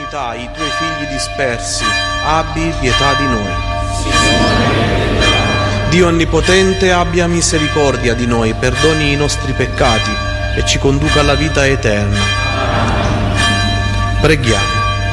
comunità i tuoi figli dispersi, abbi pietà di noi. Dio Onnipotente abbia misericordia di noi, perdoni i nostri peccati e ci conduca alla vita eterna. Preghiamo.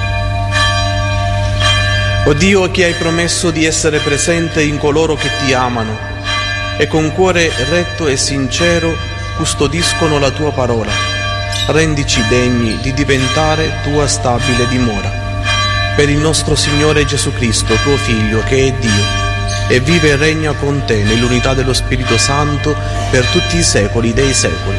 O Dio, che hai promesso di essere presente in coloro che ti amano e con cuore retto e sincero custodiscono la tua parola, rendici degni di diventare tua stabile dimora. Per il nostro Signore Gesù Cristo, tuo Figlio, che è Dio, e vive e regna con te nell'unità dello Spirito Santo per tutti i secoli dei secoli.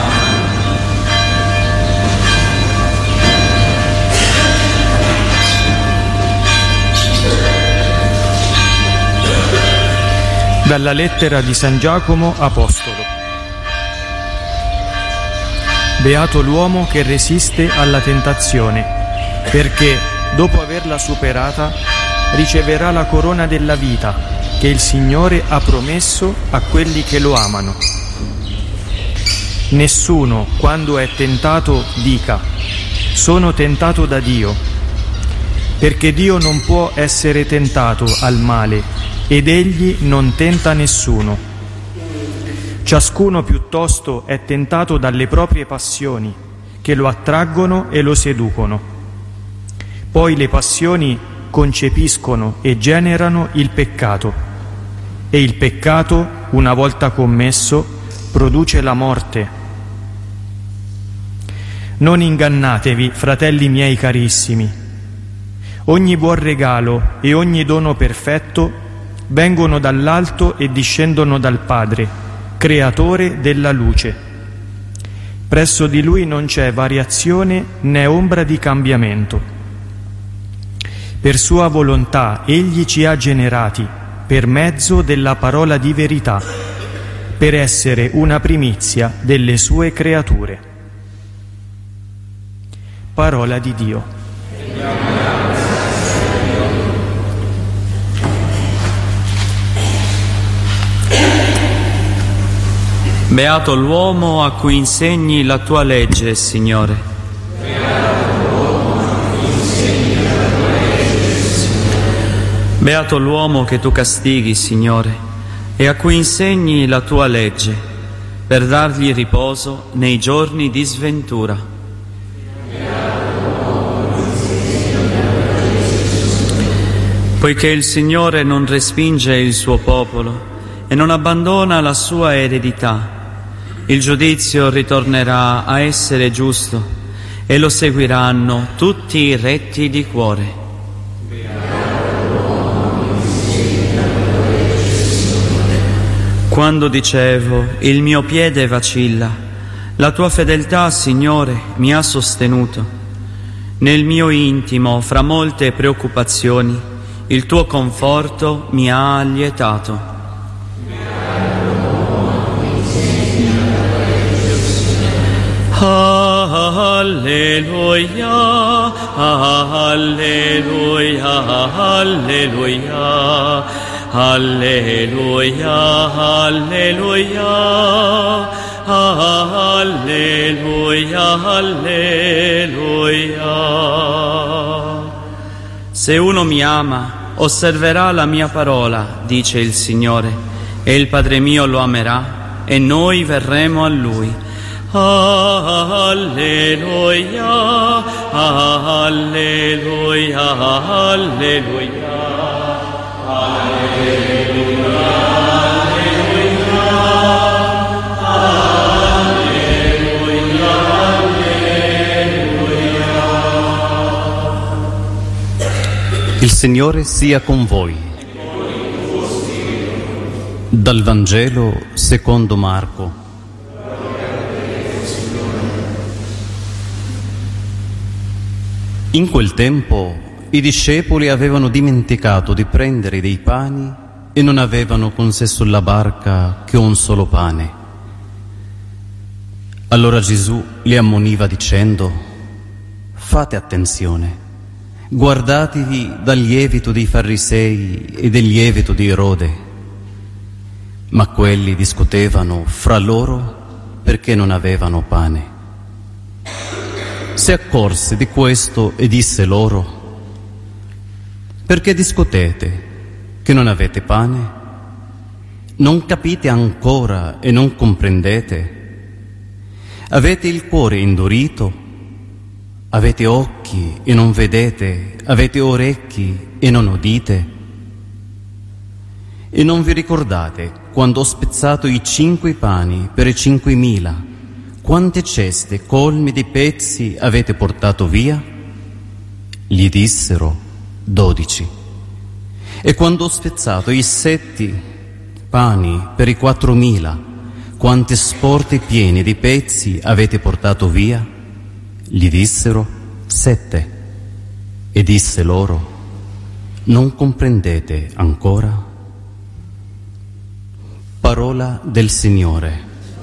Dalla lettera di San Giacomo Apostolo. Beato l'uomo che resiste alla tentazione, perché, dopo averla superata, riceverà la corona della vita che il Signore ha promesso a quelli che lo amano. Nessuno, quando è tentato, dica: sono tentato da Dio, perché Dio non può essere tentato al male ed Egli non tenta nessuno. Ciascuno piuttosto è tentato dalle proprie passioni, che lo attraggono e lo seducono. Poi le passioni concepiscono e generano il peccato, e il peccato, una volta commesso, produce la morte. Non ingannatevi, fratelli miei carissimi. Ogni buon regalo e ogni dono perfetto vengono dall'alto e discendono dal Padre, creatore della luce. Presso di Lui non c'è variazione né ombra di cambiamento. Per sua volontà Egli ci ha generati per mezzo della parola di verità, per essere una primizia delle sue creature. Parola di Dio. Beato l'uomo a cui insegni la tua legge, Signore. Beato l'uomo che tu castighi, Signore, e a cui insegni la tua legge, per dargli riposo nei giorni di sventura. Poiché il Signore non respinge il suo popolo e non abbandona la sua eredità, il giudizio ritornerà a essere giusto e lo seguiranno tutti i retti di cuore. Quando dicevo, il mio piede vacilla, la tua fedeltà, Signore, mi ha sostenuto. Nel mio intimo, fra molte preoccupazioni, il tuo conforto mi ha allietato. Alleluia, alleluia, alleluia, alleluia, alleluia, alleluia, alleluia. Se uno mi ama, osserverà la mia parola, dice il Signore, e il Padre mio lo amerà, e noi verremo a Lui. Alleluia, alleluia, alleluia, alleluia, alleluia, alleluia. Il Signore sia con voi. Dal Vangelo secondo Marco. In quel tempo i discepoli avevano dimenticato di prendere dei pani e non avevano con sé sulla barca che un solo pane. Allora Gesù li ammoniva dicendo: fate attenzione, guardatevi dal lievito dei farisei e del lievito di Erode. Ma quelli discutevano fra loro perché non avevano pane. si accorse di questo e disse loro: perché discutete che non avete pane? Non capite ancora e non comprendete? Avete il cuore indurito? Avete occhi e non vedete? Avete orecchi e non udite? E non vi ricordate quando ho spezzato i 5 pani per i 5.000? Quante ceste colme di pezzi avete portato via? Gli dissero: 12. E quando ho spezzato i 7 pani per i 4.000, quante sporte piene di pezzi avete portato via? Gli dissero: 7. E disse loro: non comprendete ancora? Parola del Signore.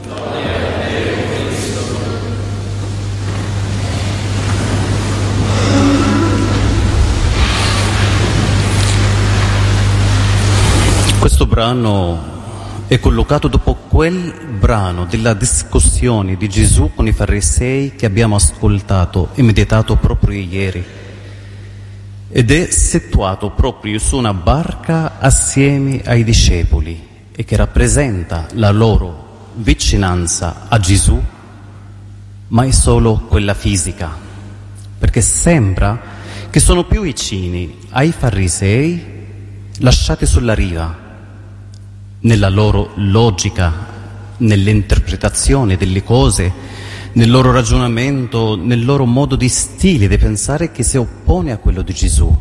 Questo brano è collocato dopo quel brano della discussione di Gesù con i farisei che abbiamo ascoltato e meditato proprio ieri, ed è situato proprio su una barca assieme ai discepoli e che rappresenta la loro vicinanza a Gesù, ma è solo quella fisica, perché sembra che sono più vicini ai farisei lasciati sulla riva, nella loro logica, nell'interpretazione delle cose, nel loro ragionamento, nel loro modo di stile di pensare che si oppone a quello di Gesù.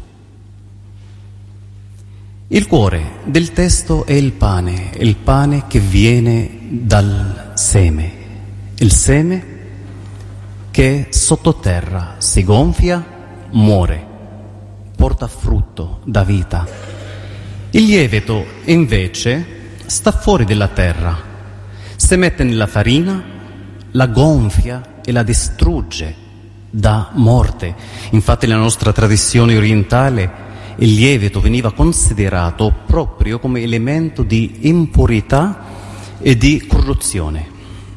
Il cuore del testo è il pane che viene dal seme, il seme che sottoterra si gonfia, muore, porta frutto, dà vita. Il lievito invece sta fuori dalla terra, si mette nella farina, la gonfia e la distrugge, dà morte. Infatti nella nostra tradizione orientale il lievito veniva considerato proprio come elemento di impurità e di corruzione.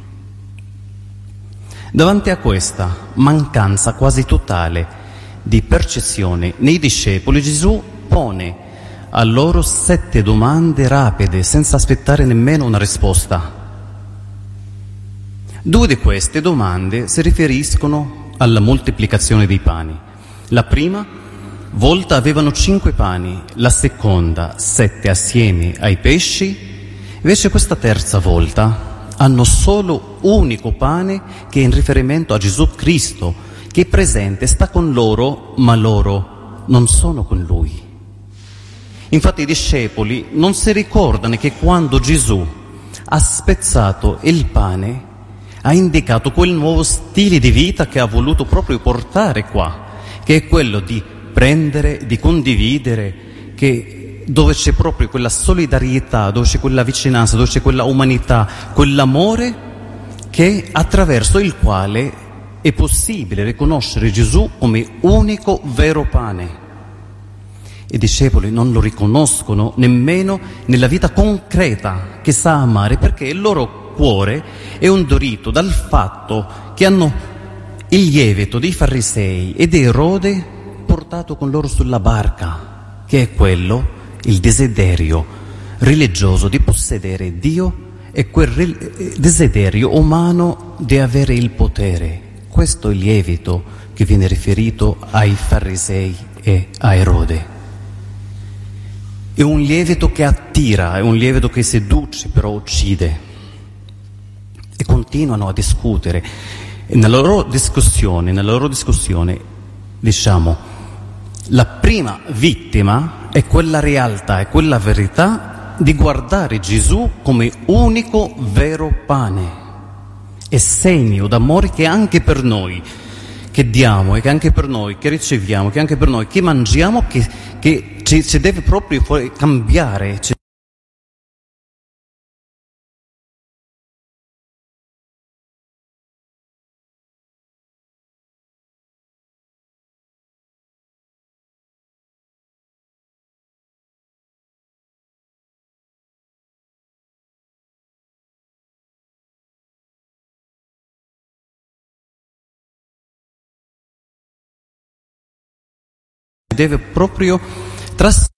Davanti a questa mancanza quasi totale di percezione nei discepoli, Gesù pone a loro 7 domande rapide, senza aspettare nemmeno una risposta. 2 di queste domande si riferiscono alla moltiplicazione dei pani. La prima volta avevano 5 pani, la seconda 7 assieme ai pesci, invece questa terza volta hanno solo unico pane, che è in riferimento a Gesù Cristo, che è presente, sta con loro, ma loro non sono con Lui. Infatti i discepoli non si ricordano che quando Gesù ha spezzato il pane ha indicato quel nuovo stile di vita che ha voluto proprio portare qua, che è quello di prendere, di condividere, dove c'è proprio quella solidarietà, dove c'è quella vicinanza, dove c'è quella umanità, quell'amore che attraverso il quale è possibile riconoscere Gesù come unico vero pane. I discepoli non lo riconoscono nemmeno nella vita concreta che sa amare, perché il loro cuore è indurito dal fatto che hanno il lievito dei farisei e di Erode portato con loro sulla barca, che è quello, il desiderio religioso di possedere Dio e quel desiderio umano di avere il potere. Questo è il lievito che viene riferito ai farisei e a Erode. È un lievito che attira, è un lievito che seduce, però uccide. E continuano a discutere. E nella loro discussione, diciamo, la prima vittima è quella realtà, è quella verità di guardare Gesù come unico vero pane e segno d'amore che anche per noi che diamo e che anche per noi che riceviamo, che anche per noi che mangiamo, che ci deve proprio cambiare. deve proprio trasferire